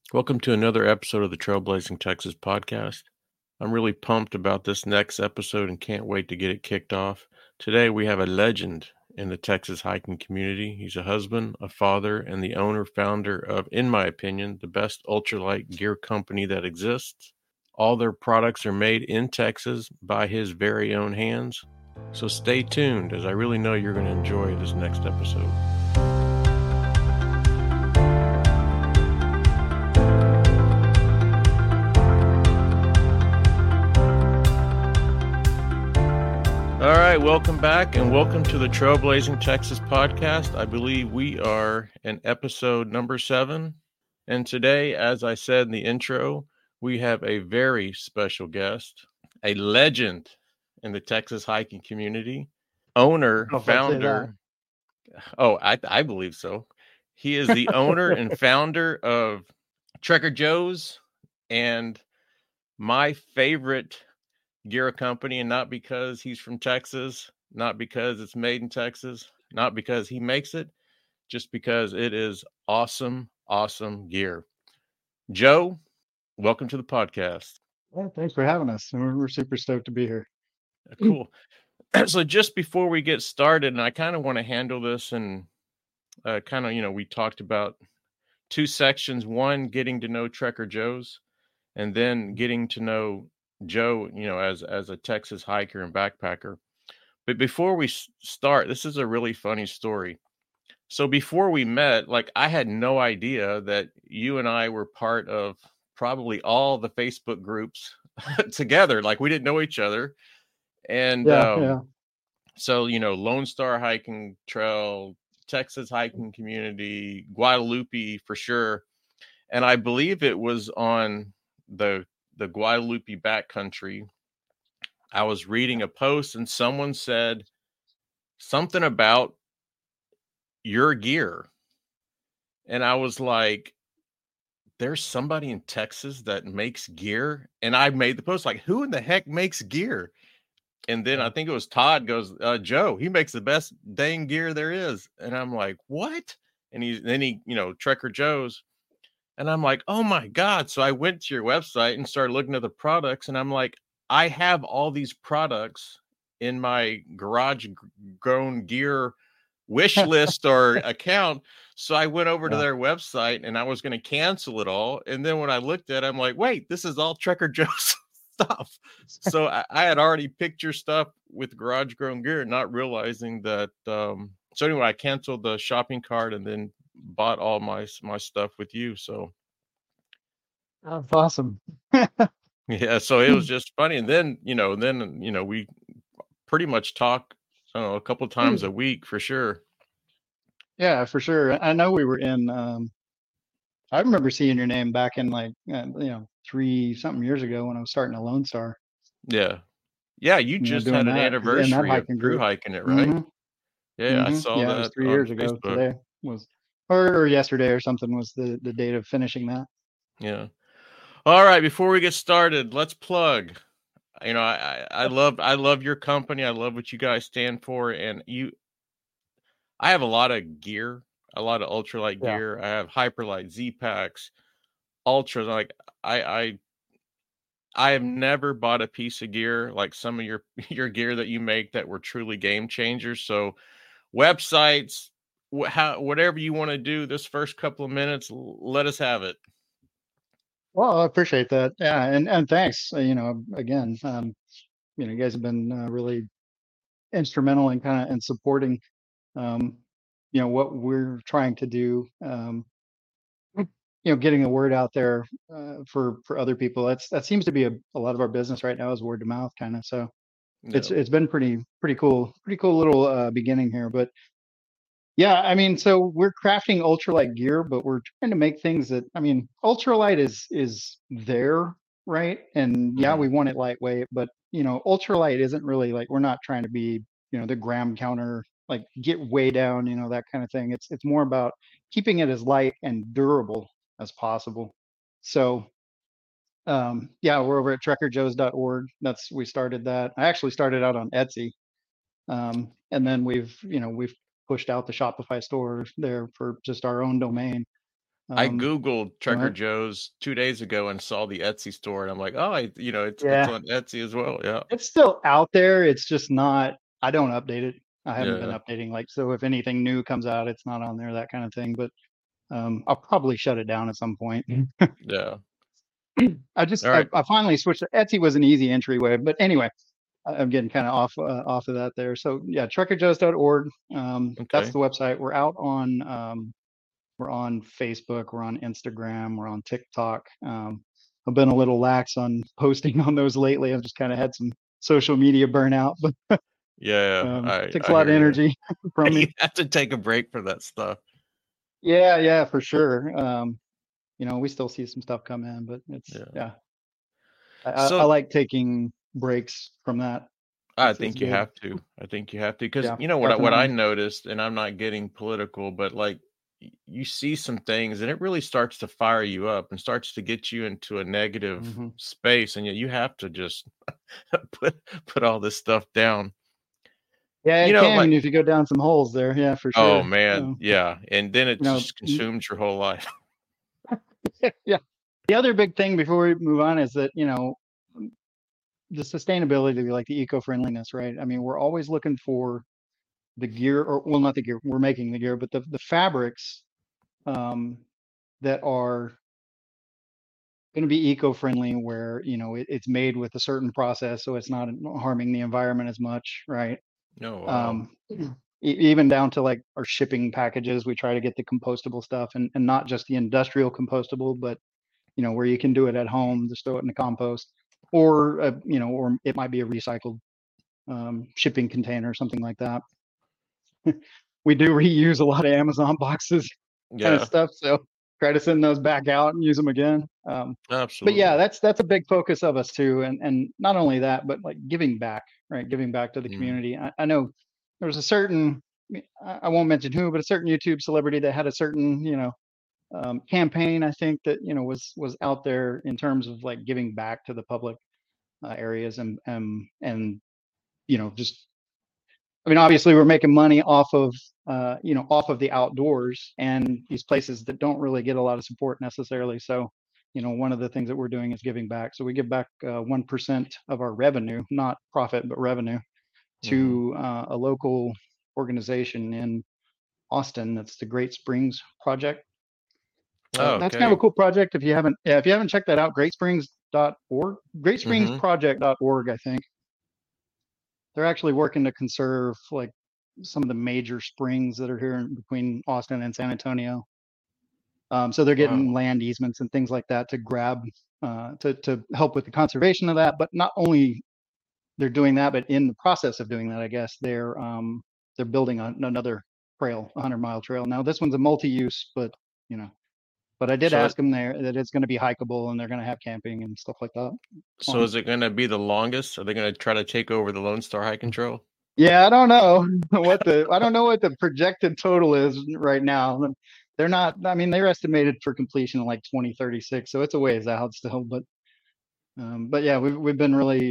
Welcome to another episode of the Trailblazing Texas podcast. I'm really pumped about this next episode and can't wait to get it kicked off. Today we have a legend in the Texas hiking community. He's a husband, a father, and the founder of, in my opinion, the best ultralight gear company that exists. All their products are made in Texas by his very own hands. So stay tuned, as I really know you're going to enjoy this next episode. All right, welcome back and welcome to the Trailblazing Texas podcast. I believe we are in episode number 7. And today, as I said in the intro, we have a very special guest, a legend in the Texas hiking community, founder. I believe so. He is the owner and founder of Trekker Joe's and my favorite gear company, and not because he's from Texas, not because it's made in Texas, not because he makes it, just because it is awesome gear. Joe, welcome to the podcast. Yeah, thanks for having us. We're super stoked to be here. Cool. So just before we get started, and I kind of want to handle this and we talked about 2 sections. One, getting to know Trekker Joe's, and then getting to know Joe, as a Texas hiker and backpacker. But before we start, this is a really funny story. So before we met, I had no idea that you and I were part of probably all the Facebook groups together. We didn't know each other. And so, Lone Star Hiking Trail, Texas Hiking Community, Guadalupe for sure. And I believe it was on the Guadalupe backcountry. I was reading a post and someone said something about your gear. And I was like, there's somebody in Texas that makes gear. And I made the post who in the heck makes gear? And then I think it was Todd goes, Joe, he makes the best dang gear there is. And I'm like, what? And he Trekker Joe's. And I'm like, oh my God. So I went to your website and started looking at the products. And I'm like, I have all these products in my garage grown gear wish list or account. So I went over to their website and I was going to cancel it all. And then when I looked at it, I'm like, wait, this is all Trekker Joe's stuff. So I had already picked your stuff with garage grown gear, not realizing that. So anyway, I canceled the shopping cart and then bought all my stuff with you. So that's awesome. Yeah, so it was just funny. And then we pretty much talk a couple of times a week for sure. Yeah, for sure. I know we were in I remember seeing your name back in 3-something years ago when I was starting a Lone Star. Yeah, you just had an anniversary of through hiking it, right? Mm-hmm. Yeah, I saw that. It was 3 years ago. Facebook. Today was, or yesterday or something was the date of finishing that. Yeah. All right. Before we get started, let's plug. I love your company. I love what you guys stand for, and I have a lot of gear, a lot of ultralight gear. I have Hyperlight, Z-Packs, Ultras. I have never bought a piece of gear like some of your gear that you make that were truly game changers. So websites, whatever you want to do this first couple of minutes, let us have it. Well, I appreciate that. Yeah. And thanks, again, you guys have been really instrumental in in supporting, what we're trying to do. Getting the word out there for other people. That seems to be a lot of our business right now is word of mouth kind of. So it's been pretty cool little beginning here. But yeah, I mean, so we're crafting ultralight gear, but we're trying to make things that, ultralight is there, right? And yeah, we want it lightweight, but ultralight isn't really we're not trying to be, the gram counter, get way down, that kind of thing. It's more about keeping it as light and durable as possible. So yeah, we're over at trekkerjoes.org. We started that. I actually started out on Etsy. And then we've pushed out the Shopify store there for just our own domain. I Googled Go Trucker ahead. Joe's 2 days ago and saw the Etsy store, and I'm like, oh, it's Yeah, on Etsy as well. Yeah, it's still out there. It's just not. I don't update it. I haven't been yeah, updating. Like, so if anything new comes out, it's not on there. That kind of thing. But I'll probably shut it down at some point. yeah. I All right. I finally switched. Etsy was an easy entryway. But anyway, I'm getting kind of off of that there. So yeah, truckerjoes.org. That's Okay. the website. We're on Facebook, we're on Instagram, we're on TikTok. I've been a little lax on posting on those lately. I've just kind of had some social media burnout, but Yeah, I takes a I lot hear of you. energy from You me. have to take a break for that stuff. Yeah, yeah, for sure. We still see some stuff come in, but it's Yeah. yeah. I So like taking breaks from that. I It's think you good. have to. I think you have to because Yeah, what I definitely. noticed, and I'm not getting political, but like you see some things, and it really starts to fire you up and starts to get you into a negative Hmm. space, and yet you have to just put put all this stuff down. Yeah, it Like can if you go down some holes there. Yeah, for oh sure. man, yeah, and then it You know, just consumes your whole life. yeah. The other big thing before we move on is that, the sustainability, like the eco-friendliness, right? I mean, we're always looking for the gear, or well, not the gear, we're making the gear, but the fabrics um, that are going to be eco-friendly, where it's made with a certain process, so it's not harming the environment as much, right? Oh wow. Um, Even down to like our shipping packages, we try to get the compostable stuff, and not just the industrial compostable, but where you can do it at home, just throw it in the compost, or or it might be a recycled shipping container or something like that. We do reuse a lot of Amazon boxes, kind of Yeah, stuff. So try to send those back out and use them again. But yeah, absolutely. that's a big focus of us too, and not only that, but like giving back, right? Giving back to the Mm. community. I know there was a certain, I won't mention who, but a certain YouTube celebrity that had a certain, campaign. I think that was out there in terms of like giving back to the public areas, and just, I mean, obviously we're making money off of the outdoors and these places that don't really get a lot of support necessarily. So, one of the things that we're doing is giving back. So we give back 1% of our revenue, not profit, but revenue, Hmm. to a local organization in Austin. That's the Great Springs Project. Oh, That's kind of okay. a cool project. If you haven't checked that out, greatsprings.org, Hmm. greatspringsproject.org, I think. They're actually working to conserve like some of the major springs that are here in between Austin and San Antonio. So they're getting Wow. land easements and things like that to grab to help with the conservation of that. But not only they're doing that, but in the process of doing that, I guess they're building another trail, a 100-mile trail. Now this one's a multi-use, but you know, but I did So it ask them there that it's going to be hikeable and they're going to have camping and stuff like that. It's so fun. is it gonna be the longest? Are they gonna try to take over the Lone Star Hiking Trail? Yeah, I don't know I don't know what the projected total is right now. They're not, I mean, they're estimated for completion in like 2036, so it's a ways out still. But yeah, we've been really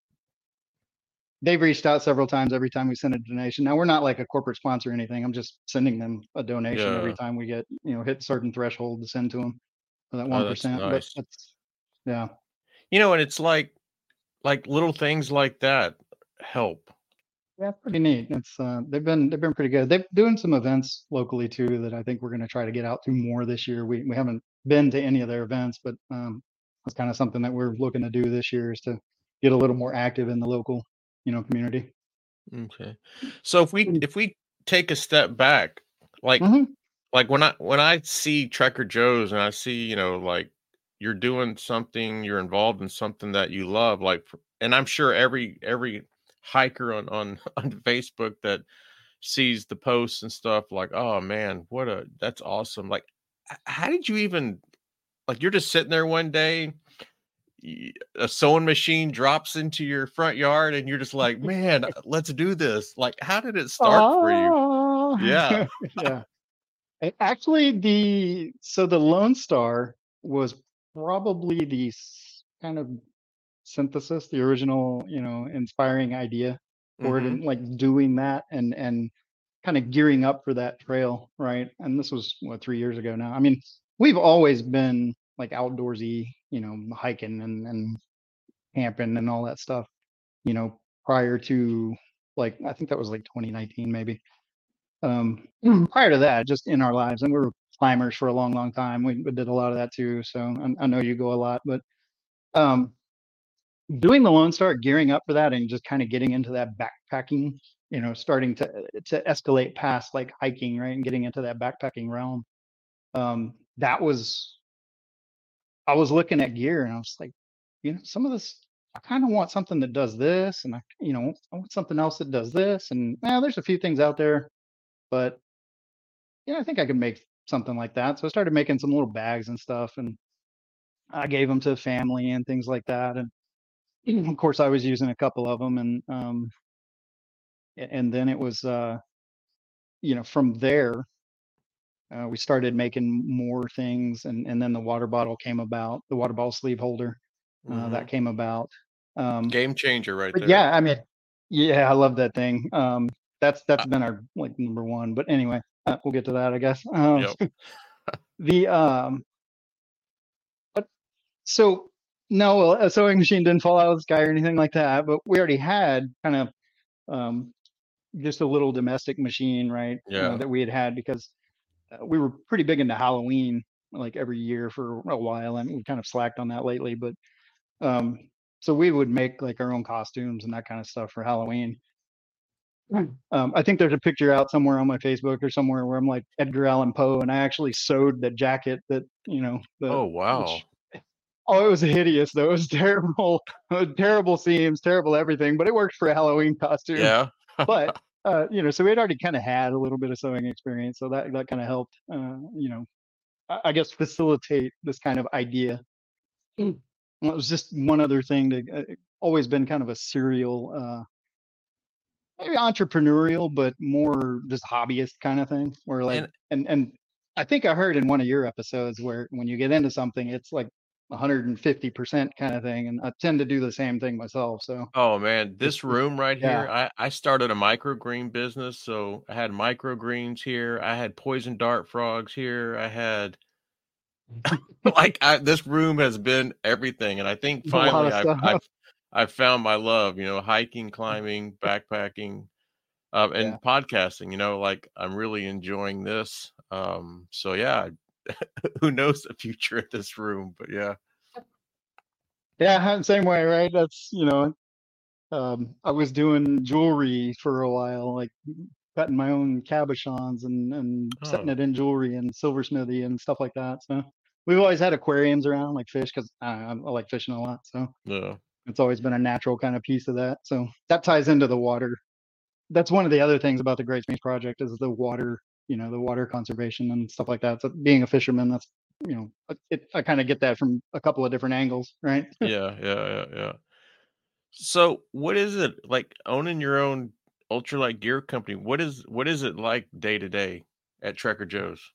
they've reached out several times every time we send a donation. Now we're not like a corporate sponsor or anything. I'm just sending them a donation every Yeah. time we get, hit a certain threshold to send to them for that Oh, that's 1%. But nice. that's yeah. And it's like little things like that help. Yeah, it's pretty neat. It's they've been pretty good. They're doing some events locally too that I think we're going to try to get out to more this year. We haven't been to any of their events, but that's kind of something that we're looking to do this year, is to get a little more active in the local, community. Okay. So if we take a step back, like Mm-hmm. like when I see Tracker Joe's and I see, like you're doing something, you're involved in something that you love, and I'm sure every hiker on on Facebook that sees the posts and stuff like, oh man, that's awesome. Like, how did you even like you're just sitting there one day, a sewing machine drops into your front yard and you're just like, man, let's do this. Like, how did it start for you? Oh, Yeah. yeah. Actually, the Lone Star was probably the kind of synthesis, the original, inspiring idea for it, Mm-hmm. and like doing that and kind of gearing up for that trail, right? And this was what, 3 years ago now. I mean, we've always been like outdoorsy, hiking and camping and all that stuff, prior to like, I think that was like 2019 maybe. Prior to that, just in our lives, and we were climbers for a long, long time. We did a lot of that too. So I know you go a lot, but um, doing the Lone Star, gearing up for that, and just kind of getting into that backpacking, starting to escalate past like hiking, right, and getting into that backpacking realm. That was I was looking at gear and I was like, some of this, I kind of want something that does this, and I want something else that does this, and there's a few things out there, but I think I could make something like that. So I started making some little bags and stuff, and I gave them to family and things like that, and of course I was using a couple of them, and then it was from there we started making more things, and then the water bottle came about, the water bottle sleeve holder Hmm. that came about. Um, Game changer right but there. yeah, I mean, yeah, I love that thing. That's been our like number one. But anyway, we'll get to that, I guess. Yep. The but so no, a sewing machine didn't fall out of the sky or anything like that. But we already had kind of um, just a little domestic machine, right? Yeah. That we had because we were pretty big into Halloween, like every year for a while, and we kind of slacked on that lately. But um, so we would make like our own costumes and that kind of stuff for Halloween. I think there's a picture out somewhere on my Facebook or somewhere where I'm like Edgar Allan Poe, and I actually sewed the jacket that the Oh which wow. it was hideous though. It was terrible, terrible seams, terrible everything, but it worked for a Halloween costume. Yeah. But so we had already kind of had a little bit of sewing experience, so that kind of helped. I guess facilitate this kind of idea. Well, it was just one other thing to always been kind of a serial maybe entrepreneurial, but more just hobbyist kind of thing. Where like, And and I think I heard in one of your episodes where when you get into something, it's like 150% kind of thing, and I tend to do the same thing myself. So oh man, it's this room right yeah, here, I started a microgreen business, so I had microgreens here, I had poison dart frogs here, I had like this room has been everything, and I think a lot finally of stuff. I've found my love, hiking, climbing, backpacking, Yeah, and podcasting, like I'm really enjoying this. So yeah, who knows the future of this room, but yeah. yeah, same way, right? That's I was doing jewelry for a while, like cutting my own cabochons and setting Oh, it in jewelry and silversmithy and stuff like that. So we've always had aquariums around, like fish, because I like fishing a lot. So yeah. it's always been a natural kind of piece of that. So that ties into the water. That's one of the other things about the Great Springs Project is the water, the water conservation and stuff like that. So being a fisherman, that's I kind of get that from a couple of different angles, right? Yeah, yeah, yeah, yeah. So, what is it like owning your own ultralight gear company? What is it like day to day at Tracker Joe's?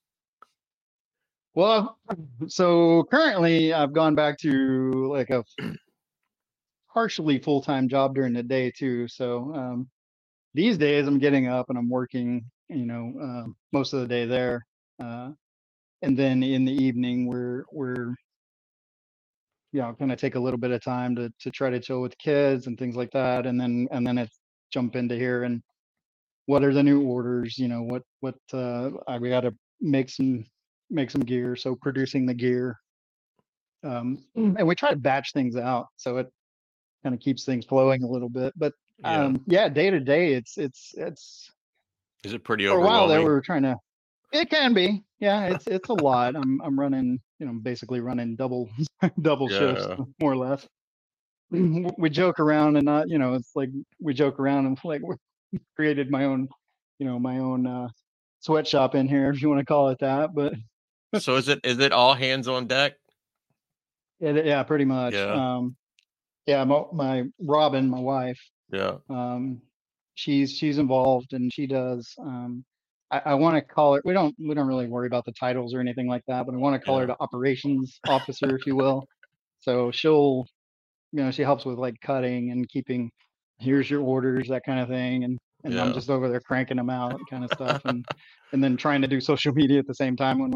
Well, so currently I've gone back to like a partially full-time job during the day too. So these days I'm getting up and I'm working, most of the day there. Uh, and then in the evening we're kind of take a little bit of time to try to chill with kids and things like that. And then it's jump into here and what are the new orders? We got to make some make some gear. So producing the gear. And we try to batch things out so it kind of keeps things flowing a little bit. But Yeah. yeah, day to day, it's Is it pretty for a while there we overwhelming? were trying to. It can be, yeah. It's a lot. I'm running, basically running double shifts Yeah. more or less. We joke around and not, it's like we joke around and like we created my own sweatshop in here if you want to call it that. But So is it all hands on deck? yeah, pretty much. Yeah. Yeah, my Robin, my wife. Yeah. Um, she's involved and she does. I want to call it. We don't really worry about the titles or anything like that, but I want to call her Yeah. the operations officer, if you will. So she helps with like cutting and keeping. Here's your orders, that kind of thing, and I'm Yeah. just over there cranking them out, kind of stuff, and then trying to do social media at the same time when we're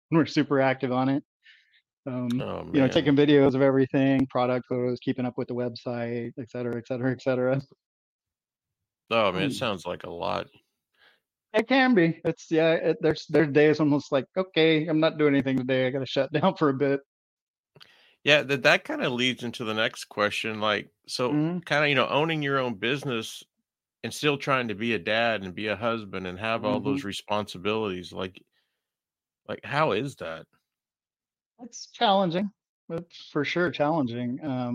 we're super active on it. Oh You know, man. taking videos of everything, product photos, keeping up with the website, et cetera, et cetera, et cetera. Oh man, it Um, sounds like a lot. it can be. It's yeah. There's days when it's like, okay, I'm not doing anything today. I got to shut down for a bit. Yeah, that kind of leads into the next question. Like, so Hmm. kind of, owning your own business and still trying to be a dad and be a husband and have all Hmm. those responsibilities. Like how is that? It's challenging. It's for sure challenging.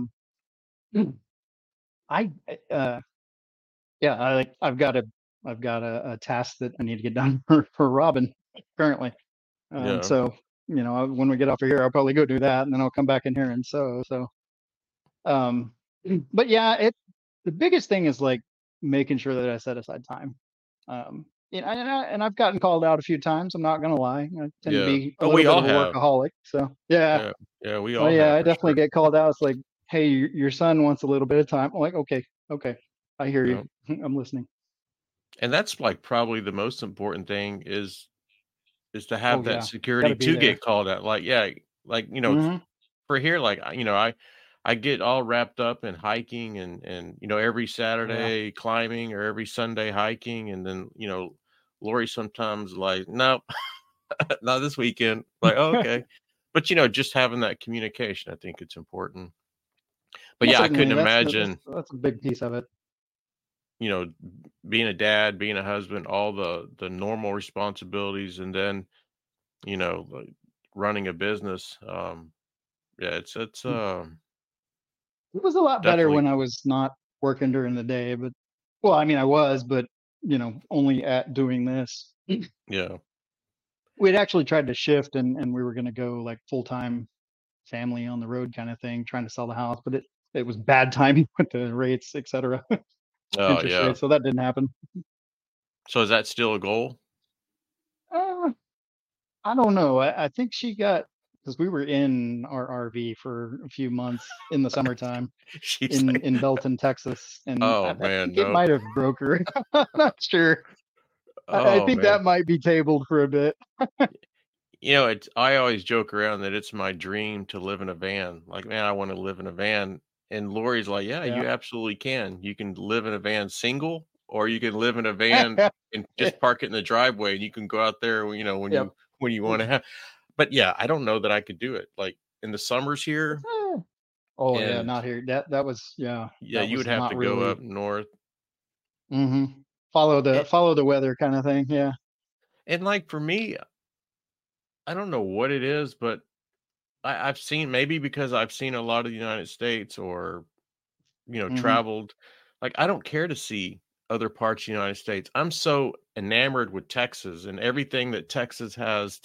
I yeah, I've got a task that I need to get done for Robin currently. Yeah. So you know, when we get off of here, I'll probably go do that, and then I'll come back in here and sew. So, um, but yeah, the biggest thing is like making sure that I set aside time. You know, and I've gotten called out a few times. I'm not gonna lie. I tend to Yeah. be a Oh, little we bit all of a have. workaholic. So yeah, Yeah. Yeah, we well, all yeah, have I for definitely sure. get called out. It's like, hey, your son wants a little bit of time. I'm like, okay, okay, I hear you. Yeah. I'm listening. And that's like probably the most important thing is to have Oh that yeah, got security to be to there. get called out. Like, yeah, like, Hmm. for here, like, I get all wrapped up in hiking and every Yeah. Saturday climbing or every Sunday hiking, and then Lori sometimes like, nope, not this weekend. Like, oh, okay, but just having that communication, I think it's important. But Yeah, yeah, I certainly. couldn't imagine, That's a big piece of it. you know, being a dad, being a husband, all the normal responsibilities, and then like running a business. Yeah, it's Mm. It was a lot better definitely. when I was not working during the day, but well, I mean, I was, but you know, only at doing this. Yeah. We'd actually tried to shift, and we were going to go like full time family on the road kind of thing, trying to sell the house, but it was bad timing with the rates, et cetera, Oh, interest yeah. rates, so that didn't happen. So is that still a goal? Uh, I don't know. I think she got because we were in our RV for a few months in the summertime She's like, in Belton, Texas, and "Oh, I man, think it no." might have broke her. I'm not sure. I Oh, think man. that might be tabled for a bit. I always joke around that it's my dream to live in a van. Like, man, I wanna live in a van, and Lori's like, "Yeah, Yeah. you absolutely can. You can live in a van single, or you can live in a van and just park it in the driveway, and you can go out there, Yep. when you wanna have." But, yeah, I don't know that I could do it. Like, in the summers here, Eh. Oh yeah, and not here. That was yeah. yeah, That you would was have not to go really. up north. Hmm. And Follow the weather kind of thing. Yeah. like, for me, I don't know what it is, but I've seen, maybe because I've seen a lot of the United States, or, Hmm. traveled, like, I don't care to see other parts of the United States. I'm so enamored with Texas and everything that Texas has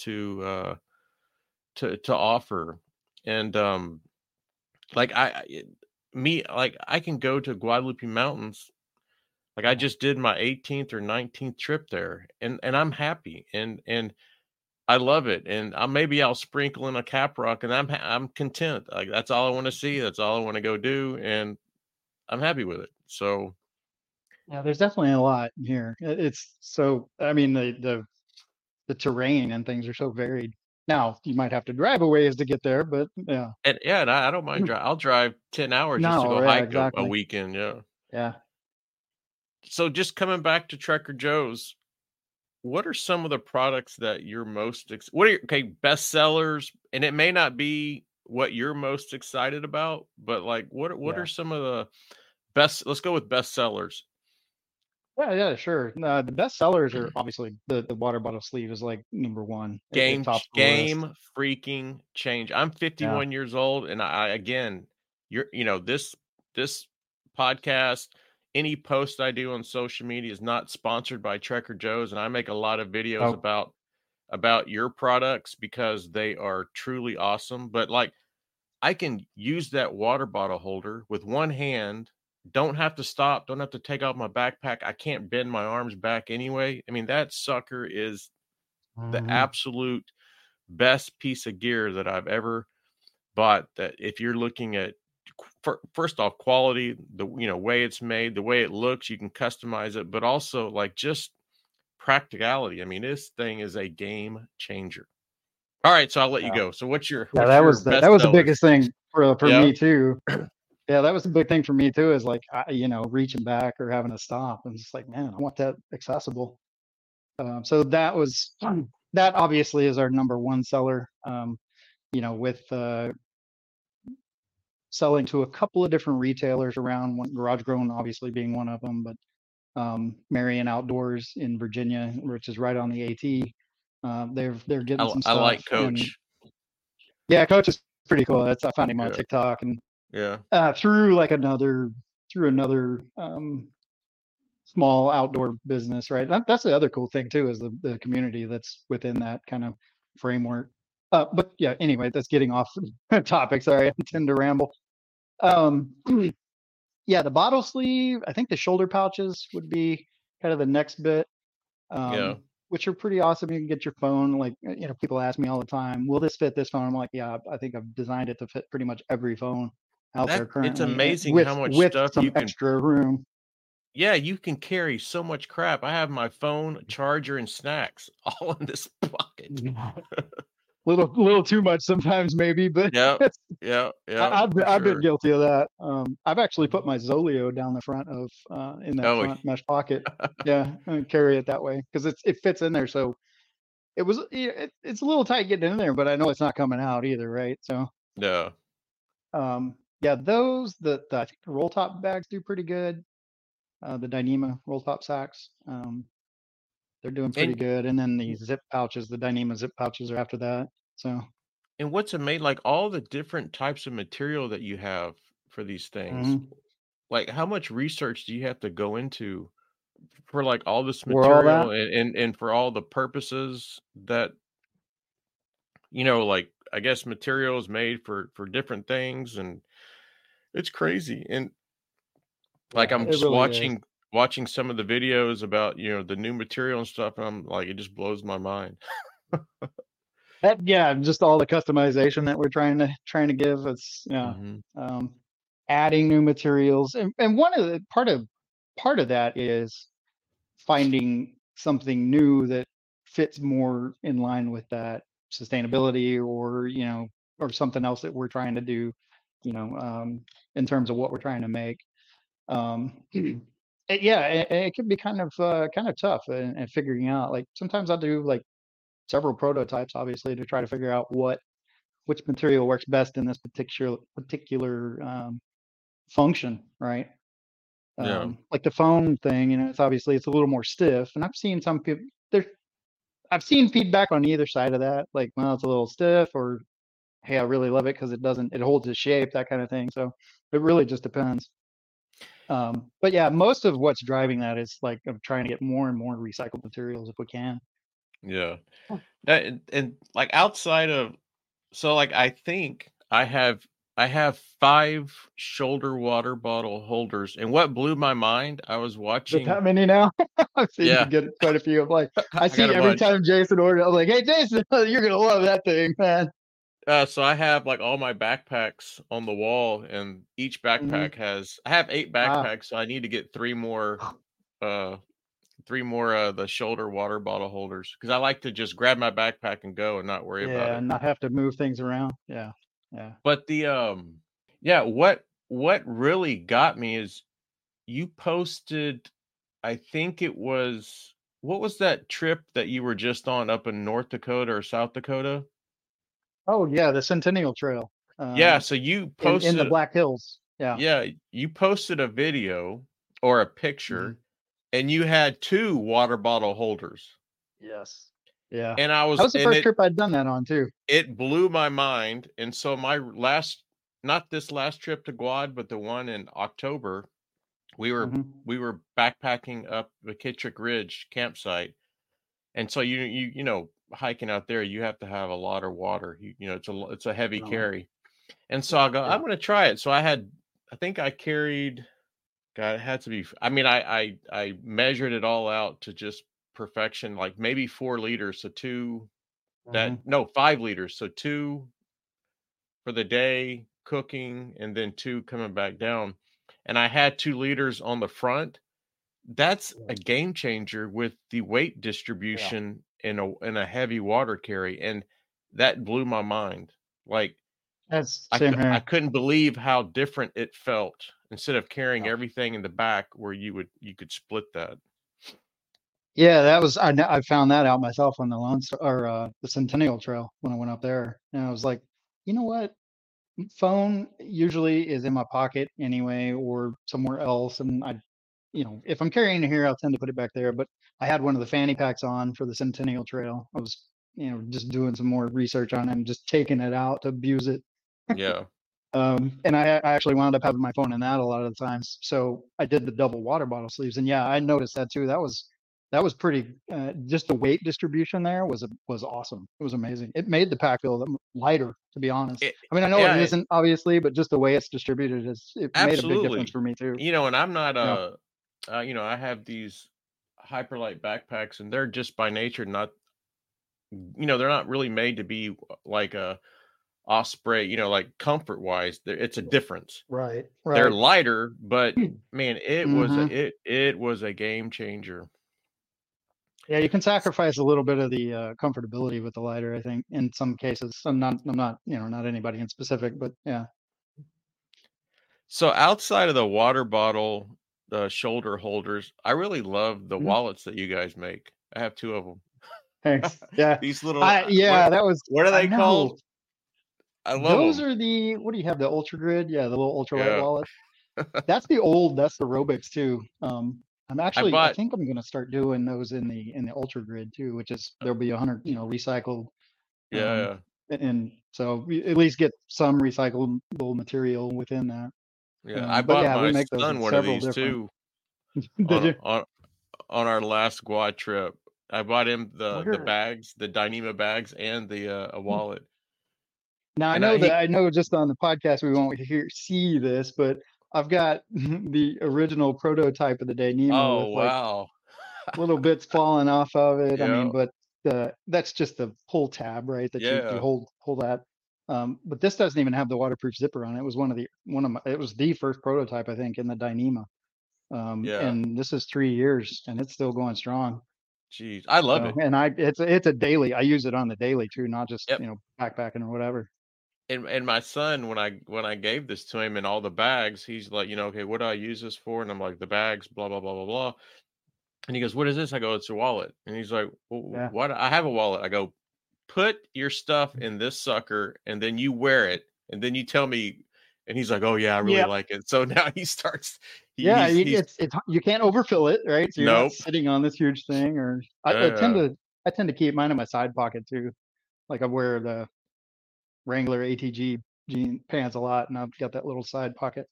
to offer. And like like I can go to Guadalupe Mountains. Like, I Yeah. just did my 18th or 19th trip there, and I'm happy, and I love it, and maybe I'll sprinkle in a cap rock, and I'm content. Like, that's all I wanna see, that's all I wanna go do, and I'm happy with it. So, Yeah. There's definitely a lot here. It's so. I mean, the terrain and things are so varied. Now you might have to drive a ways to get there, but yeah. and yeah, and I don't mind I'll drive 10 hours just to No. go Yeah. hike a Exactly. weekend, yeah. Yeah. So, just coming back to Trader Joe's, what are some of the products that you're most what are your, okay, best sellers? And it may not be what you're most excited about, but, like, what are Yeah. some of the best, let's go with best sellers. Yeah. Yeah. Sure. The best sellers are obviously the water bottle sleeve is like number one. It tops the list. Game freaking change. I'm Yeah. 51 years old, and I again, this podcast, any post I do on social media is not sponsored by Trader Joe's, and I make a lot of videos Oh. about your products because they are truly awesome. But, like, I can use that water bottle holder with one hand, don't have to stop, don't have to take off my backpack. I can't bend my arms back anyway. I mean, that sucker is the Mhm. absolute best piece of gear that I've ever bought. That if you're looking at, first off, quality, the way it's made, the way it looks, you can customize it, but also, like, just practicality. I mean, this thing is a game changer. All right, so I'll let you Yeah. go. So what's your Yeah, that was best that was the sellers? biggest thing for Yeah. me too. Yeah, that was the big thing for me too. Is like reaching back or having to stop, and just like, man, I want that accessible. So that obviously is our number one seller. With selling to a couple of different retailers around, one Garage Grown obviously being one of them, but Marion Outdoors in Virginia, which is right on the AT. They're getting some I stuff, like and Coach. yeah, Coach is pretty cool. I found him on Yeah. TikTok, and Yeah. through another small outdoor business, right? That's the other cool thing too, is the community that's within that kind of framework. But yeah, anyway, that's getting off topic. Sorry, I tend to ramble. Um, yeah, the bottle sleeve. I think the shoulder pouches would be kind of the next bit, Yeah. which are pretty awesome. You can get your phone. Like, people ask me all the time, "Will this fit this phone?" I'm like, "Yeah, I think I've designed it to fit pretty much every phone out there It's currently, amazing how much with stuff you some can. extra room." Yeah, you can carry so much crap. I have my phone, charger, and snacks all in this pocket. Little too much sometimes, maybe, but Yeah. Yeah. Yeah. For I've been sure. guilty of that. I've actually put my Zolio down the front of in that Oh, front mesh pocket. Yeah, and carry it that way because it fits in there. So it's a little tight getting in there, but I know it's not coming out either, right? So yeah. yeah, those I think the roll top bags do pretty good. The Dyneema roll top sacks, they're doing pretty And good. And then the zip pouches, the Dyneema zip pouches are after that. So what's amazing, like all the different types of material that you have for these things. mhm. Like, how much research do you have to go into for like all this For all material that, and for all the purposes that like I guess materials made for different things, and it's crazy. And like yeah, I'm it just really is. watching some of the videos about the new material and stuff, and I'm like, it just blows my mind. Yeah, just all the customization that we're trying to give. It's yeah, Hmm. um, adding new materials, and one of the part of that is finding something new that fits more in line with that sustainability, or or something else that we're trying to do, in terms of what we're trying to make. Yeah, it can be kind of tough, and figuring out, like, sometimes I'll do like several prototypes, obviously, to try to figure out which material works best in this particular function, right? Yeah. Like the phone thing, it's a little more stiff, and I've seen some people there. I've seen feedback on either side of that, like, well, it's a little stiff, or hey, I really love it because it holds its shape, that kind of thing. So it really just depends. But yeah, most of what's driving that is like I'm trying to get more and more recycled materials if we can. Yeah. And like outside of, so like I think I have 5 shoulder water bottle holders. And what blew my mind, I was There's watching. that many now. I've seen you Yeah, get quite a few. I'm like, I I got see a every bunch. time Jason orders, I'm like, hey, Jason, you're gonna love that thing, man. So I have like all my backpacks on the wall, and each Hmm. backpack I have 8 Wow. backpacks, so I need to get uh 3 more the shoulder water bottle holders, because I like to just grab my backpack and go and not worry about Yeah, it. and not have to move things around. Yeah, yeah. But yeah, what really got me is you posted, I think it was, what was that trip that you were just on up in North Dakota or South Dakota? Oh yeah, the Centennial Trail, Yeah, so you in the posted, Black Hills. Yeah. yeah, you posted a video or a Mhm. picture, and you had 2 water bottle holders. Yes. Yeah. And I That was was the and first trip I'd done that on too. it blew my mind. And so my last, not this last trip to Guad, but the one in October, we were Hmm. we were backpacking up the Kittrick Ridge campsite. And so hiking out there, you have to have a lot of water. It's a heavy No. carry. And so I go, I'm Yeah. going to try it. So I think I carried, God, it had to be, I mean, I measured it all out to just perfection, like maybe 4 liters. So Hmm. 5 liters. So 2 for the day cooking, and then 2 coming back down. And I had 2 liters on the front. That's a game changer with the weight Yeah. distribution in a heavy water carry. And that blew my mind. Like That's same I here. couldn't believe how different it felt instead of carrying Yeah. everything in the back where you could split that. Yeah, that was I found that out myself on the the Centennial Trail when I went up there, and I was like, you know what? Phone usually is in my pocket anyway, or somewhere else, and if I'm carrying it here, I'll tend to put it back there. But I had one of the fanny packs on for the Centennial Trail. I was, just doing some more research on it and just taking it out to abuse it. Yeah. And I actually wound up having my phone in that a lot of the times. So I did the double water bottle sleeves, and yeah, I noticed that too. That was pretty. Just the weight distribution there was awesome. It was amazing. It made the pack feel lighter, to be honest. It, I mean, I know it yeah, isn't obviously, but just the way it's distributed it made a big difference absolutely. for me too. And I'm not Yeah. I have these hyperlight backpacks, and they're just by nature not, they're not really made to be like a Osprey, like comfort wise. It's a difference. Right. They're Right. lighter, but man, Hmm. it was a game changer. Yeah, you can sacrifice a little bit of the comfortability with the lighter, I think, in some cases. I'm not, not anybody in specific, but yeah. So outside of the water bottle, the shoulder holders, I really love the Mhm. wallets that you guys make. I have two of them. Thanks. Yeah. These little Yeah, that was, what are I they know. called? I love Those them. are what do you have? The Ultra Grid? Yeah, the little ultralight Yeah. wallet. That's the Robix too. I I bought think I'm gonna start doing those in the Ultra Grid too, which is there'll be 100, recycled. Um, yeah, and so we at least get some recyclable material within that. yeah. I But bought yeah, we my make those son with one of several these different. too Did on you? on on our last squad trip. I bought him the Where? bags, the Dyneema bags, and the a wallet. Now I And know that he I know just on the podcast we won't see this, but I've got the original prototype of the Dyneema oh with like wow. little bits falling off of it. I Yeah. mean, but that's just the pull tab, right? That you Yeah. pull that. But this doesn't even have the waterproof zipper on it. It was it was the first prototype I think in the Dyneema. Yeah. And this is 3 years and it's still going strong. Jeez. I love So it. and it's a daily. I use it on the daily too, not just Yep. backpacking or whatever. And my son, when I gave this to him and all the bags, he's like, okay, what do I use this for? And I'm like, the bags, blah blah blah blah blah. And he goes, what is this? I go, it's a wallet. And he's like, well, Yeah. what? I have a wallet. I go, put your stuff in this sucker, and then you wear it, and then you tell me. And he's like, oh yeah, I really Yeah. like it. So now he starts. Yeah, He's it's you can't overfill it, right? So you're not nope. sitting on this huge thing. Or Yeah. I tend to keep mine in my side pocket too. Like I wear the Wrangler ATG jean pants a lot, and I've got that little side pocket.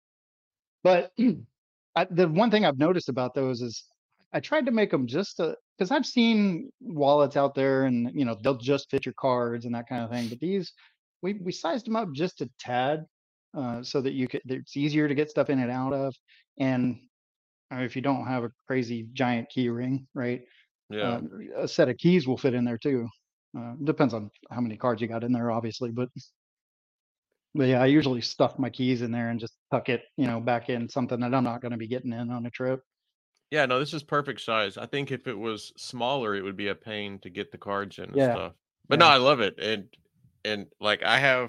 But the one thing I've noticed about those is I tried to make them just because I've seen wallets out there, and they'll just fit your cards and that kind of thing. But these, we sized them up just a tad, so that it's easier to get stuff in and out of, and if you don't have a crazy giant key ring, right? Yeah. Uh, a set of keys will fit in there too. Depends on how many cards you got in there, obviously, but yeah, I usually stuff my keys in there and just tuck it, back in something that I'm not going to be getting in on a trip. Yeah, no, this is perfect size. I think if it was smaller, it would be a pain to get the cards in and Yeah, stuff. But no, yeah. I love it. And like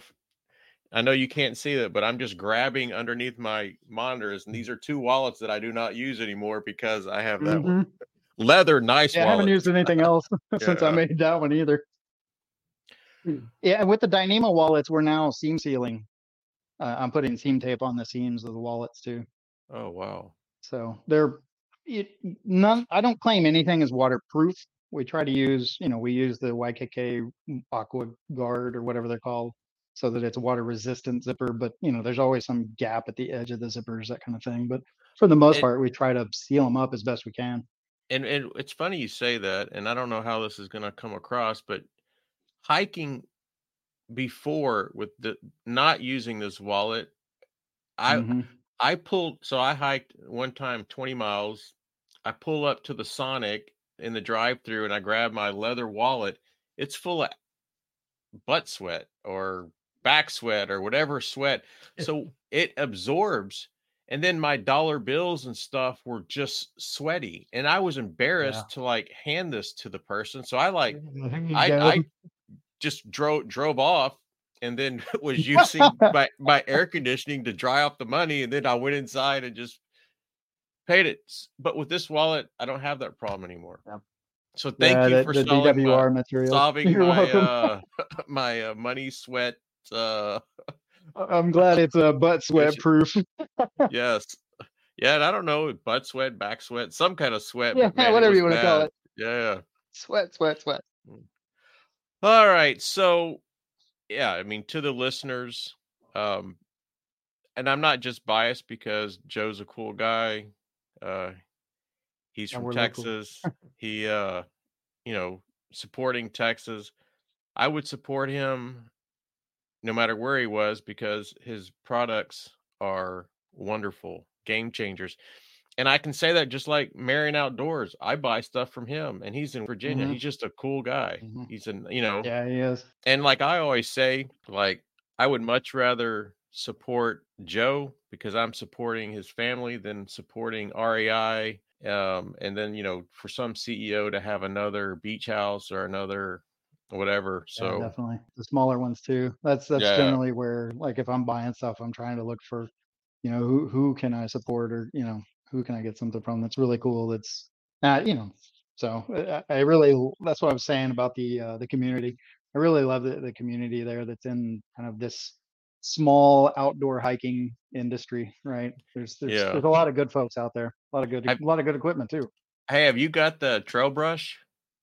I know you can't see that, but I'm just grabbing underneath my monitors, and these are two wallets that I do not use anymore because I have that one. Hmm. Leather, nice Yeah, I haven't wallet. used anything else since I Yeah. made that one either. Yeah, and with the Dyneema wallets, we're now seam sealing. I'm putting seam tape on the seams of the wallets too. Oh wow. So they're it, none. I don't claim anything is waterproof. We try to use, we use the YKK Aqua Guard or whatever they're called, so that it's a water resistant zipper. But there's always some gap at the edge of the zippers, that kind of thing. But for the most And part, we try to seal them up as best we can. and it's funny you say that, and I don't know how this is going to come across, but hiking before with the not using this wallet, I Hmm. I hiked one time 20 miles. I pull up to the Sonic in the drive-through and I grab my leather wallet. It's full of butt sweat or back sweat or whatever sweat. So it absorbs. And then my dollar bills and stuff were just sweaty. And I was Yeah. embarrassed to like hand this to the person. So I like There you I go. just drove off, and then was using my air conditioning to dry off the money, and then I went inside and just paid it. But with this wallet, I don't have that problem anymore. Yeah. So thank you for The DWR material. solving You're my welcome. my money sweat. I'm glad it's butt sweat proof. Yes. Yeah, and I don't know, butt sweat, back sweat, some kind of sweat, Yeah, but man, it whatever was you want to call bad. it. Yeah. Sweat. All right. So, yeah, I mean, to the listeners, um, and I'm not just biased because Joe's a cool guy. Uh, he's from We're local. Texas. He, supporting Texas. I would support him no matter where he was because his products are wonderful, game changers. And I can say that just like Marion Outdoors. I buy stuff from him, and he's in Virginia. Mm-hmm. He's just a cool guy. Mm-hmm. He's an, Yeah, he is. and like I always say, like I would much rather support Joe because I'm supporting his family than supporting REI. And then, for some CEO to have another beach house or another whatever. Yeah, So definitely the smaller ones too. That's yeah, generally where, like, if I'm buying stuff, I'm trying to look for, who can I support, or who can I get something from that's really cool. That's So I really, that's what I was saying about the community. I really love the community there that's in kind of this small outdoor hiking industry. Right? There's yeah. a lot of good folks out there. A Have, lot of good equipment too. hey, have you got the trail brush?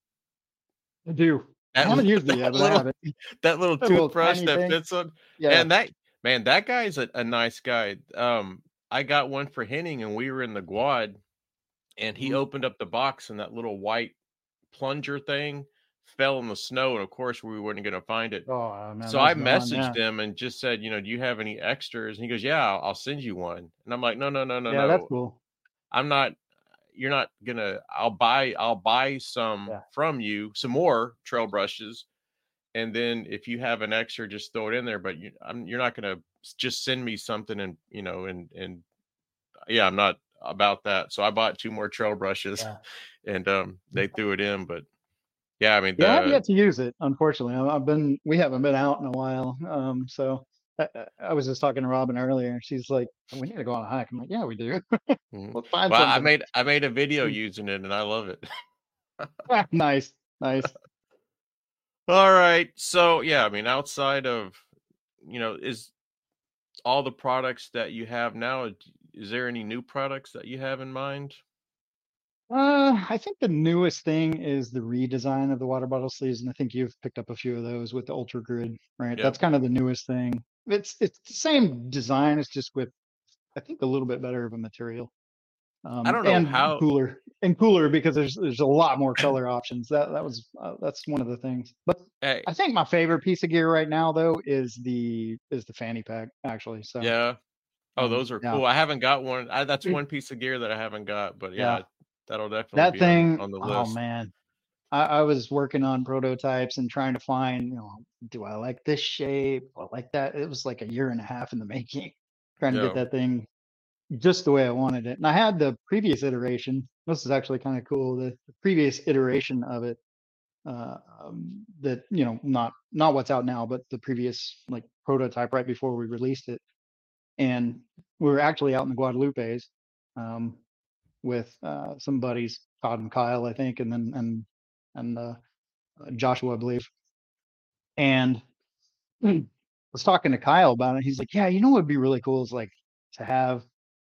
I do. I That haven't used it that yet, but I little have it. that little A little toothbrush tiny that thing. fits on. Yeah. And that guy's a nice guy. I got one for Henning, and we were in the Guad, and he Mhm. opened up the box, and that little white plunger thing fell in the snow, and of course we weren't going to find it. Oh man, So I that's gone. messaged Yeah. him and just said, do you have any extras? And he goes, yeah, I'll send you one. And I'm like, no, no, no, no, Yeah, that's no. cool. I'm not. You're not gonna. I'll buy some Yeah. from you, some more trail brushes, and then if you have an extra, just throw it in there. But you're not gonna just send me something, and and yeah, I'm not about that. So I bought 2 more trail brushes, Yeah. and they threw it in. But yeah, I mean Yeah, I have yet to use it, unfortunately. We haven't been out in a while. So I was just talking to Robin earlier. She's like, we need to go on a hike. I'm like, yeah, we do. Mhm. Let's find Well, something. I made a video using it, and I love it. Nice. Nice. All right, so yeah, I mean, outside of is all the products that you have now, is there any new products that you have in mind? I think the newest thing is the redesign of the water bottle sleeves, and I think you've picked up a few of those with the Ultra Grid, right? That's Yep. kind of the newest thing. It's the same design, it's just with, I think, a little bit better of a material. I don't know And how. cooler because there's a lot more color options. That's one of the things. But Hey, I think my favorite piece of gear right now though is the fanny pack actually. So yeah. Oh, those are yeah, cool. I haven't got one. That's one piece of gear that I haven't got, but yeah, yeah, that'll definitely that be on thing. the Oh list. man, I was working on prototypes and trying to find, do I like this shape? I like that. It was like a year and a half in the making, trying to get Yeah. that thing just the way I wanted it. And I had the previous iteration. This is actually kind of cool. The previous iteration of it, that not what's out now, but the previous like prototype right before we released it. And we were actually out in the Guadalupes, with some buddies, Todd and Kyle, I think, and then and Joshua, I believe. And I was talking to Kyle about it. He's like, "Yeah, what would be really cool is like to have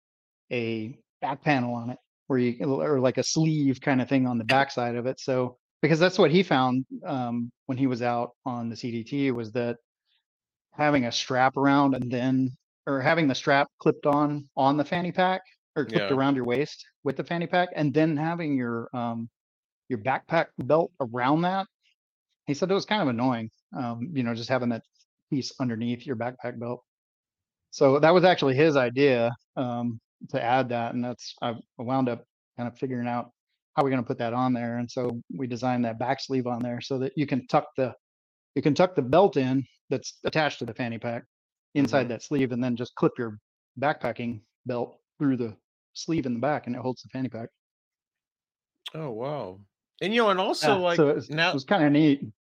a back panel on it where or like a sleeve kind of thing on the backside of it." So because that's what he found, when he was out on the CDT, was that having a strap around and then, or having the strap clipped on the fanny pack, or clipped Yeah. around your waist with the fanny pack, and then having your backpack belt around that. He said it was kind of annoying, just having that piece underneath your backpack belt. So that was actually his idea, to add that, and I wound up kind of figuring out how we're going to put that on there. And so we designed that back sleeve on there so that you can tuck the belt in that's attached to the fanny pack inside Hmm. that sleeve, and then just clip your backpacking belt through the sleeve in the back, and it holds the fanny pack. Oh wow. And and also Yeah, like so it now was kind of neat.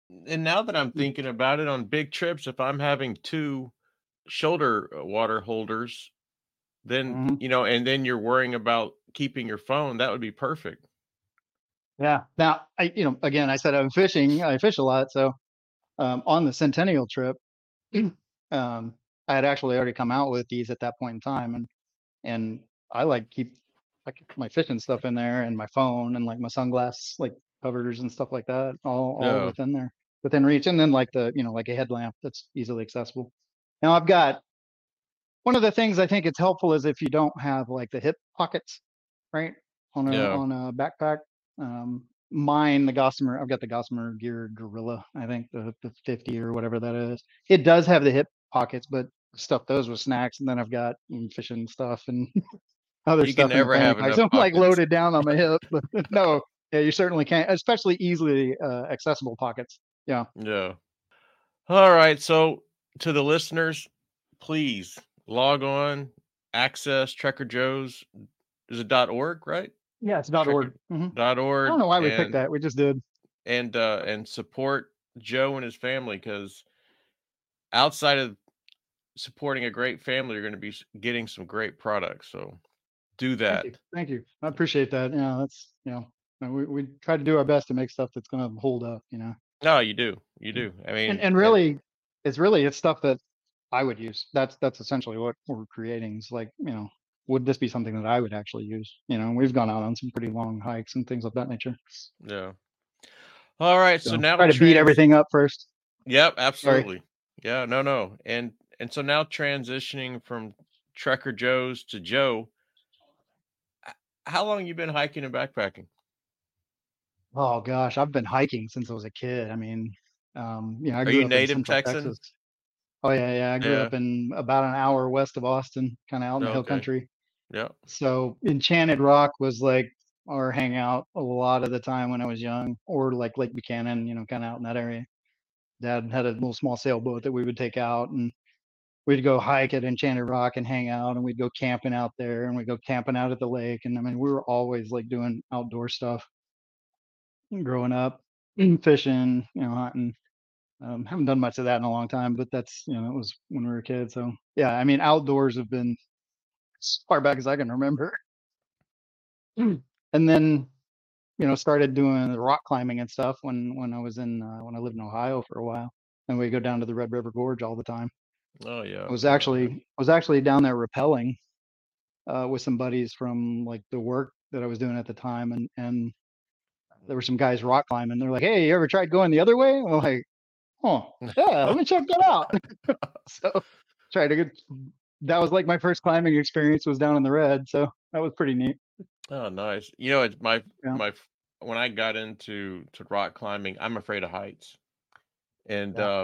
And now that I'm Mm. thinking about it, on big trips, if I'm having two shoulder water holders, then, Mhm. and then you're worrying about keeping your phone, that would be perfect. Yeah. Now, again, I said I'm fishing. I fish a lot, so on the Centennial trip, um, I had actually already come out with these at that point in time, and I like keep like my fishing stuff in there and my phone and like my sunglass like covers and stuff like that, all Yeah. within there, within reach, and then like like a headlamp that's easily accessible. Now I've got one of the things I think it's helpful is if you don't have like the hip pockets, right, Yeah. on a backpack. Mine, the Gossamer, I've got the Gossamer Gear Gorilla, I think the 50 or whatever that is. It does have the hip pockets, but stuff those with snacks, and then I've got fishing stuff and other You can stuff in a never fanny have pack. enough So I'm like pockets. loaded down on my hip. But no, yeah, you certainly can't, especially easily accessible pockets. Yeah. Yeah. All right. So to the listeners, please log on, access Trekker Joe's. Is it .org, right? Yeah, it's Trekker .org. I don't .org know why we picked and that. We just did. support Joe and his family, because outside of supporting a great family, you're going to be getting some great products. So do Thank that. you. Thank you. I appreciate that. Yeah, that's, we try to do our best to make stuff that's going to hold up. No, you do. You do. I And mean, and and really, it's stuff that I would use. That's essentially what we're creating. Is like, would this be something that I would actually use? We've gone out on some pretty long hikes and things of that nature. yeah. All right. So So now try to beat everything up first. Yep, Sorry. absolutely. Yeah, no. And so now transitioning from Trekker Joe's to Joe, h- how long you been hiking and backpacking? Oh gosh, I've been hiking since I was a kid. I mean, I Are grew you up in native Central Texan? Texas. Oh yeah. I grew Yeah. up in about an hour west of Austin, kind of out in the hill Okay. country. Yeah. So Enchanted Rock was like our hangout a lot of the time when I was young, or like Lake Buchanan, kind of out in that area. Dad had a little small sailboat that we would take out, and we'd go hike at Enchanted Rock and hang out, and we'd go camping out there, and we'd go camping out at the lake. And I mean, we were always like doing outdoor stuff growing up, fishing, hunting. Haven't done much of that in a long time, but that's, it was when we were kids. So yeah, I mean, outdoors have been as far back as I can remember. And then started doing the rock climbing and stuff when I was when I lived in Ohio for a while, and we go down to the Red River Gorge all the time. Oh yeah. I was Oh yeah. actually I was actually down there rappelling with some buddies from like the work that I was doing at the time, and there were some guys rock climbing. They're like, "Hey, you ever tried going the other way?" I'm like, "Oh yeah, let me check that out." So tried to get. That was like my first climbing experience was down in the Red, so that was pretty neat. Oh, nice. It's Yeah, when I got into rock climbing, I'm afraid of heights. And yeah.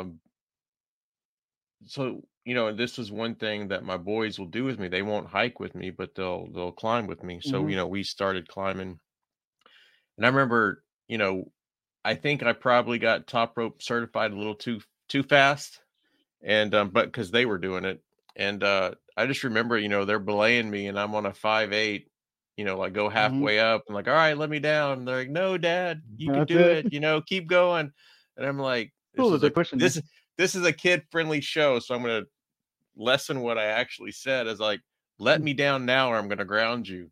so, this is one thing that my boys will do with me. They won't hike with me, but they'll climb with me. So, Hmm. we started climbing. And I remember, I think I probably got top rope certified a little too fast, and but because they were doing it, and I just remember, they're belaying me, and I'm on a 5'8", like go Hmm. halfway up, and like, all right, let me down. And they're like, no, Dad, you can That's do it. it. Keep going. And I'm like, Cool that they're pushing you. this is a kid friendly show, so I'm gonna lessen what I actually said as like, let me down now, or I'm gonna ground you.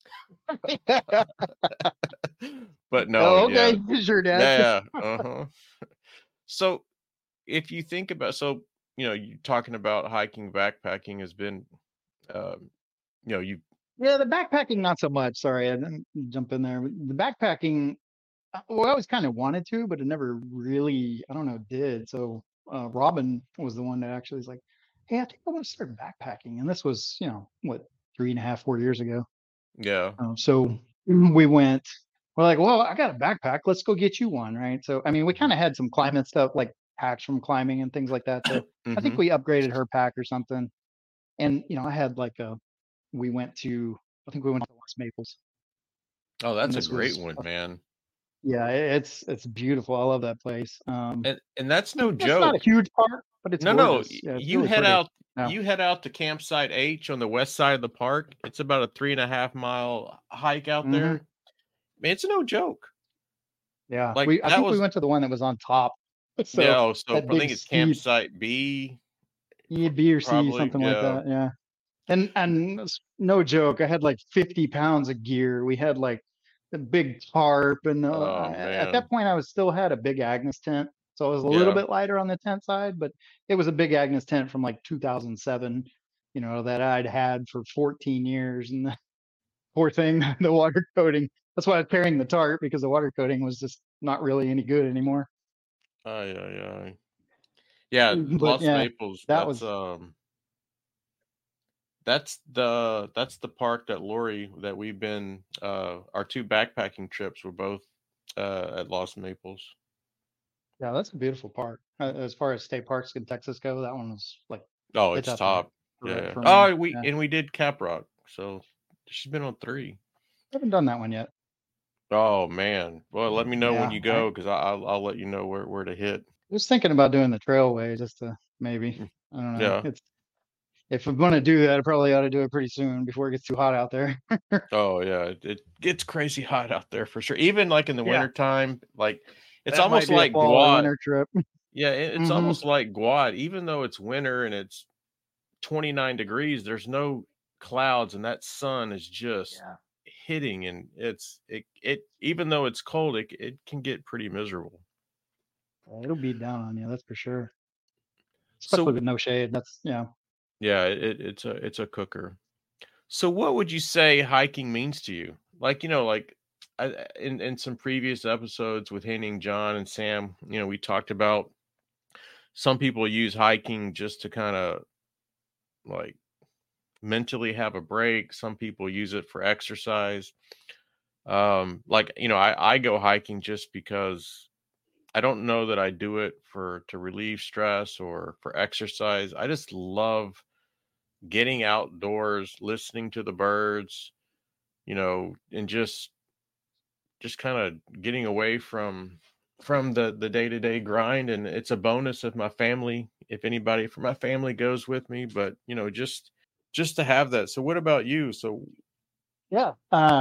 But no, Oh, yeah, okay, sure, Dad. yeah, uh-huh. So if you think about, you talking about hiking, backpacking has been, um, you Yeah, the backpacking, not so much. Sorry, I didn't jump in there. The backpacking, well, I always kind of wanted to, but it never really, I don't know, did. So Robin was the one that actually was like, "Hey, I think I want to start backpacking," and this was, what, 3.5, 4 years ago. yeah, So we went. We're like, "Well, I got a backpack. Let's go get you one, right?" So I mean, we kind of had some climbing stuff, like packs from climbing and things like that. So I think hmm we upgraded her pack or something. And I had like a we went to I think we went to Los Maples, Oh, and that's a this great was one, man. yeah, it's beautiful. I love that place. And that's no It's not a joke. huge park, but it's No, gorgeous. Yeah, it's really pretty. Yeah. you head out to campsite H on the west side of the park. It's about a 3.5 mile hike out Hmm. there. Man, it's no joke. Yeah. Like I that think we was went to the one that was on top. So Yeah. Oh, so that I big think it's steep campsite B, B or C, probably. something like Yeah. that. Yeah. And no joke, I had like 50 pounds of gear. We had like a big tarp, and Oh at that man. point, I was still had a big Agnes tent, so I was a little Yeah. bit lighter on the tent side, but it was a big Agnes tent from like 2007, that I'd had for 14 years, and the poor thing, the water coating. That's why I was carrying the tarp, because the water coating was just not really any good anymore. Ay, ay, ay. Yeah, But Lost yeah, Maples. that was That's the park that Lori that we've been our two backpacking trips were both at Lost Maples. yeah, that's a beautiful park. As far as state parks in Texas go, that one was like Oh, it's it's up there top. Yeah. for me. Oh, we Yeah, and we did Caprock. So she's been on three. I haven't done that one yet. Oh man. Well, let me know when Yeah, you I go because I'll let you know where to hit. was thinking about doing the trailway, just to maybe. Mm, I don't know. yeah. It's If I'm gonna do that, I probably ought to do it pretty soon before it gets too hot out there. Oh yeah. It gets crazy hot out there for sure. Even like in the Yeah, wintertime, like it's that might almost be a like fall or Guad. winter trip. Yeah, it's Hmm. almost like Guad. Even though it's winter and it's 29 degrees, there's no clouds and that sun is just Yeah, hitting, and it even though it's cold, it can get pretty miserable. it'll beat down on you, that's for sure. Especially So with no shade. That's yeah. yeah, it's a cooker. So what would you say hiking means to you? Like, like in some previous episodes with Henning, John, and Sam, we talked about some people use hiking just to kind of like mentally have a break. Some people use it for exercise. Like, I go hiking just because I don't know that I do it for to relieve stress or for exercise. I just love getting outdoors, listening to the birds, and just kind of getting away from the day-to-day grind. And it's a bonus if anybody from my family goes with me, but just to have that. So what about you? So Yeah.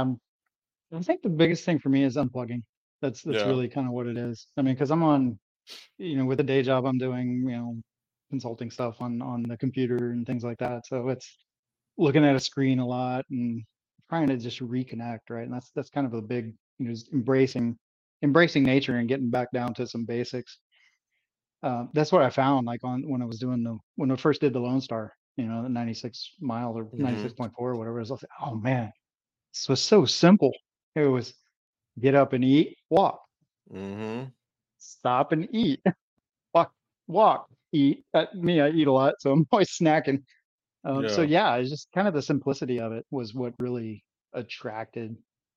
I think the biggest thing for me is unplugging. That's yeah. really kind of what it is. I mean, because I'm on, with the day job I'm doing, consulting stuff on the computer and things like that. So it's looking at a screen a lot and trying to just reconnect, right? And that's kind of a big, just embracing nature and getting back down to some basics. That's what I found, like on when I was doing when I first did the Lone Star, the 96 miles or Hmm. 96.4 or whatever it was. I was like, oh man, this was so simple. It was get up and eat, walk, Hmm. stop and eat, walk, walk, eat. Me, I eat a lot, so I'm always snacking. So Yeah. yeah, it's just kind of the simplicity of it was what really attracted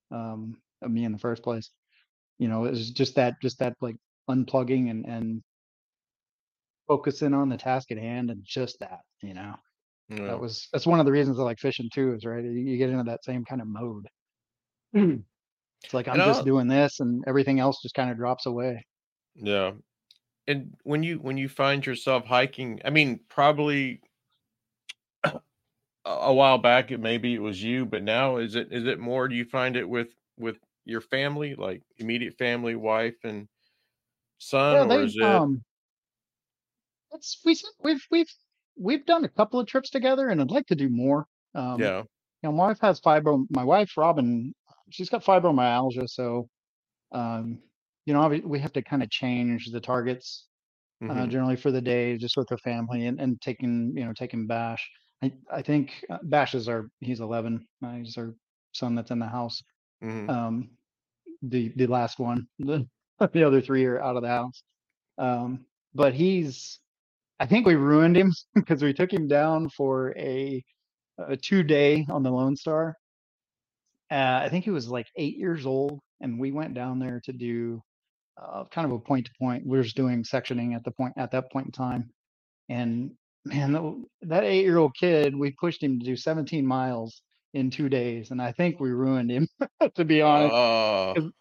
me in the first place. It was just that like unplugging and focusing on the task at hand, and just that, Yeah. that's one of the reasons I like fishing too, is right. You get into that same kind of mode. Mm. It's like And I'm just doing this, and everything else just kind of drops away. yeah. And when you find yourself hiking, I mean, probably a while back, maybe it was you, but now is it more? Do you find it with your family, like immediate family, wife and son, Yeah, or they is it? it's we've done a couple of trips together, and I'd like to do more. Um, Yeah. my wife has my wife Robin, she's got fibromyalgia, so um, we have to kind of change the targets Hmm. generally for the day, just with the family, and taking Bash. I think Bash is he's 11. He's our son that's in the house. Hmm. Um, the last one, the other three are out of the house. But I think we ruined him because we took him down for a 2 day on the Lone Star. I think he was like 8 years old, and we went down there to do kind of a point to point. We were just doing sectioning at that point in time, and man, that 8-year-old kid, we pushed him to do 17 miles in 2 days, and I think we ruined him, to be honest. Oh. 'Cause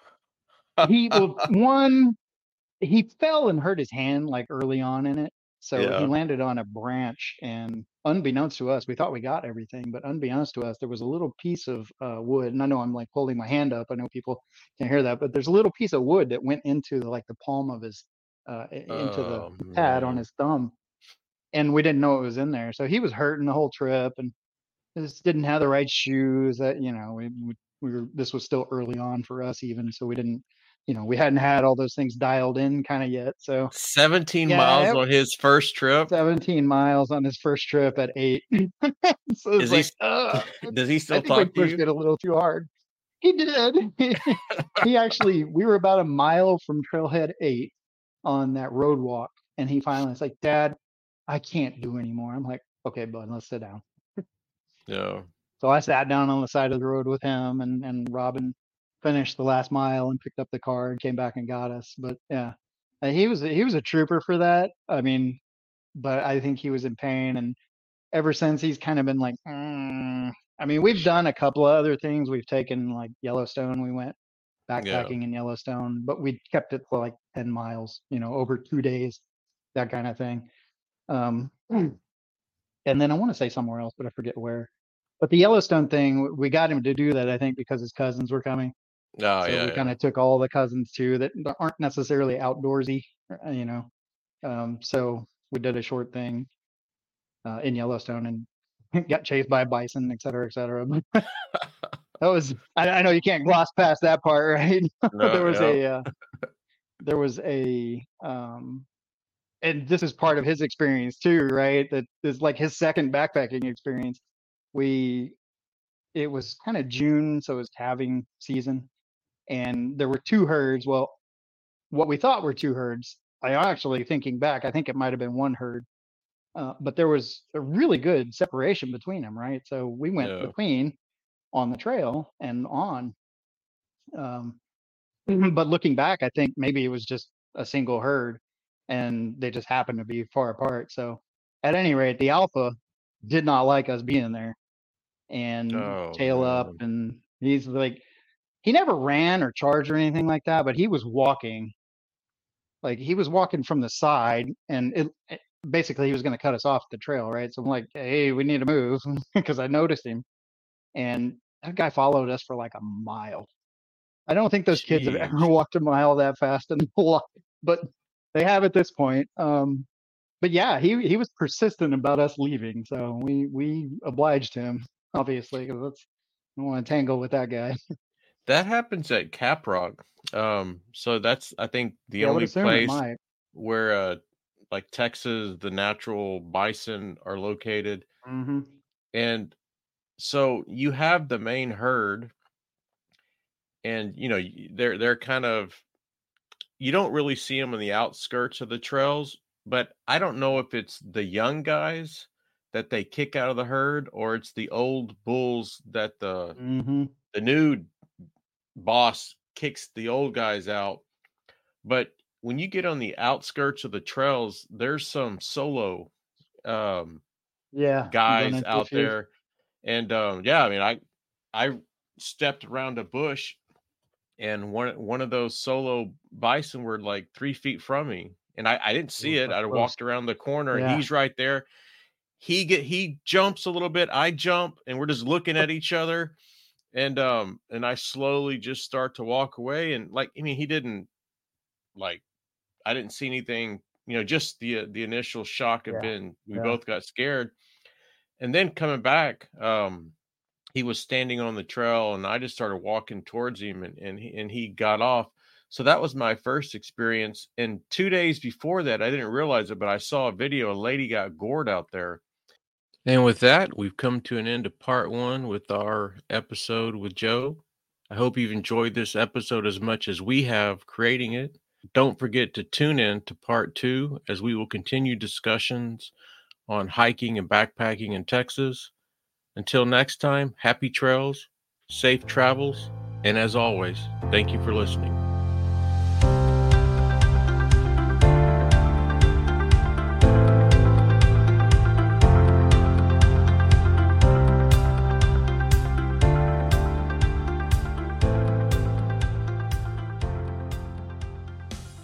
one, he fell and hurt his hand like early on in it. So he Yeah. landed on a branch, and unbeknownst to us, we thought we got everything, but unbeknownst to us, there was a little piece of wood. And I know I'm like holding my hand up. I know people can hear that, but there's a little piece of wood that went into like the palm of his into the Oh pad on man. his thumb, and we didn't know it was in there. So he was hurting the whole trip, and just didn't have the right shoes. That we were this was still early on for us even, so we didn't we hadn't had all those things dialed in kind of yet. So 17 miles yeah, on his first trip. 17 miles on his first trip at 8. So it's Is he like, does he I still think we talk to pushed you? it a little too hard. He did. He actually, we were about a mile from Trailhead 8 on that road walk, and he finally was like, Dad, I can't do anymore. I'm like, okay, bud, let's sit down. No. So I sat down on the side of the road with him, and Robin finished the last mile and picked up the car and came back and got us. But yeah, he was a trooper for that. I mean, but I think he was in pain, and ever since he's kind of been like, I mean, we've done a couple of other things. We've taken like Yellowstone. We went Yeah. backpacking in Yellowstone, but we kept it for like 10 miles, over 2 days, that kind of thing. Um, and then I want to say somewhere else, but I forget where. But the Yellowstone thing, we got him to do that, I think, because his cousins were coming. Oh, So yeah, we kind yeah. of took all the cousins too that aren't necessarily outdoorsy, you know. So we did a short thing in Yellowstone and got chased by a bison, et cetera, et cetera. That was, I know you can't gloss past that part, right? No, there was yeah. a, there was a, and this is part of his experience too, right? That is like his second backpacking experience. We, it was kind of June, so it was calving season, and there were two herds. Well, what we thought were two herds, I actually thinking back, I think it might have been one herd, but there was a really good separation between them, right? So we went Yeah. between on the trail and on. Um, but looking back, I think maybe it was just a single herd, and they just happened to be far apart. So at any rate, the alpha did not like us being there and Oh tail up, man. and he's like, he never ran or charged or anything like that, but he was walking, like he was walking from the side, and basically he was going to cut us off the trail, right? So I'm like, hey, we need to move because I noticed him, and that guy followed us for like a mile. I don't think those kids have ever Jeez. walked a mile that fast in their life, but they have at this point. But yeah, he was persistent about us leaving, so we obliged him, obviously, because I don't want to tangle with that guy. That happens at Caprock. So that's, I think, the Yeah, I would only assume it place might. where like Texas, the natural bison are located. Hmm. And so you have the main herd, and they're kind of, you don't really see them on the outskirts of the trails, but I don't know if it's the young guys that they kick out of the herd, or it's the old bulls that Hmm. the new boss kicks the old guys out. But when you get on the outskirts of the trails, there's some solo um, Yeah, you run guys into a out few. there, and yeah, I mean, I stepped around a bush, and one of those solo bison were like 3 feet from me, and I didn't see Ooh, it. that's I close. walked around the corner, and Yeah. he's right there. He jumps a little bit, I jump, and we're just looking at each other, and I slowly just start to walk away, and like, I mean, he didn't, like, I didn't see anything, just the initial shock of Yeah. being, we Yeah. both got scared. And then coming back, he was standing on the trail, and I just started walking towards him, and he got off. So that was my first experience. And 2 days before that, I didn't realize it, but I saw a video. A lady got gored out there. And with that, we've come to an end of part one with our episode with Joe. I hope you've enjoyed this episode as much as we have creating it. Don't forget to tune in to part two, as we will continue discussions on hiking and backpacking in Texas. Until next time, happy trails, safe travels, and as always, thank you for listening.